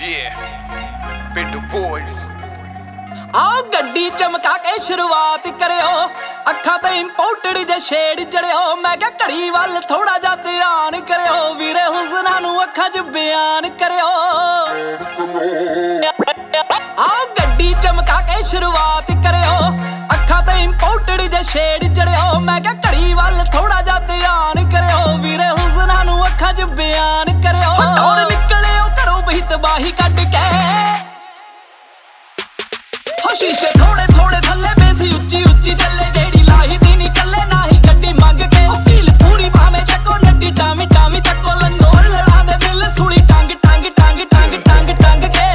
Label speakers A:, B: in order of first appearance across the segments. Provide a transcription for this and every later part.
A: ਪਿੰਡੂ ਬॉयਜ਼
B: आओ गड्डी चमका के शुरुआत करियो अखा ते इंपोर्टेड जे शेड जड़ियो मैं क्या घड़ी वाल थोड़ा जा ध्यान करियो वीरे हुस्ना नू अखा च बयान करियो आओ गड्डी चमका के शुरुआत करियो अखा ते इंपोर्टेड जे शेड जड़ियो मैं क्या घड़ी वाल थोड़ा जा ध्यान करियो वीरे हुस्ना नू अखा च बयान करियो और निकलियो घरों बही तबाही कट के शीशे थोड़े थोड़े थल्ले बेसी उच्ची उच्ची चले जेड़ी लाही दी नी कल्ले ना ही गड्डी मंग के फील पूरी भावे चको नड्डी टामी टामी चको लंगो लड़ा दे दिल सुनी टांग टांग टांग टांग टांग टांग के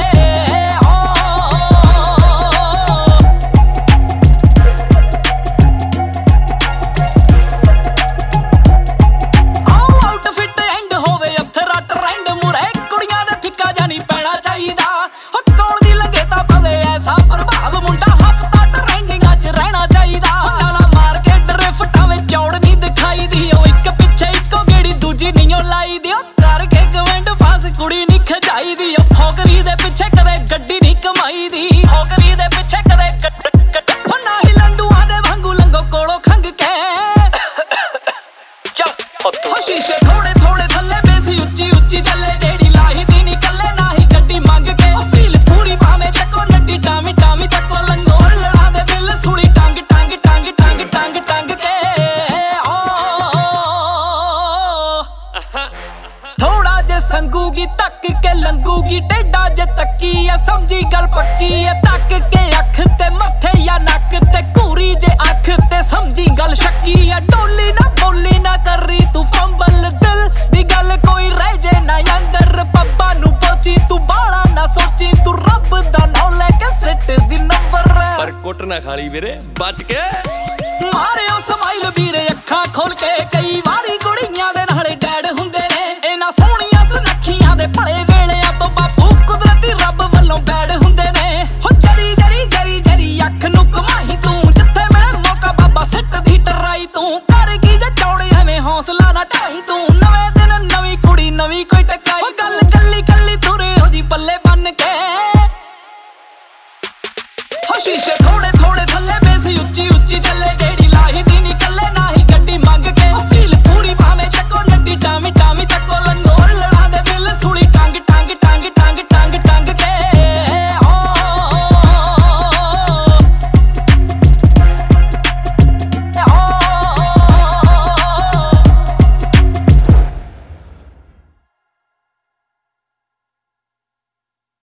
B: आओ आउटफिट एंड होवे अथरा ट्रेंड मुरे कुड़ियां दे फिक्का जानी पैना चाहिदा हो कौन दी लगे ता पवे ऐसा मुंडा हफ्ता ट्रेंडिंग अच रहना चाहिदा नाला मार के ड्रिफ्टां विच चौड़ नहीं दिखाई दी ओ इक पिछे इको गेड़ी दूजी नहीं लाई दी ओ करके कमेंट पास कुड़ी नहीं खजाई दी ओ फोकरी दे पिछे कदे गड्डी नहीं कमाई दी फोकरी दे पिछे कदे ओ ना ही लंडूआं दे वांगू लंगो कोलों खंग के ओ शीशे थोड़े थोड़े थल्ले बेसी उच्ची उच्ची चले जेड़ी लाही दी नी कल्ले ना ही गड्डी मंग के ओ फील पूरी भावे चको नड्डी टामी टामी चको लंगो लड़ा दे दिल सुनी टांग टांग टांग टांग टांग टांग के थोड़ा जे संगूगी तक के लंगूगी टेढ़ा जे तक्की है समझी गल पक्की है तक के अख ते मथे या नक ते घूरी जे अख ते समझी गल शक्की है डोली ना बोली ना कर रही तू फंबल दिल दी गल कोई रह जे ना अंदर पब्बा नू पहुंची तू बाला ना सोची तू रब दा नाम लेके सिट दी नंबर
C: पर कुट ना खाली वीरे बच के
B: मारे ओ स्माइल वीरे अखा खोल के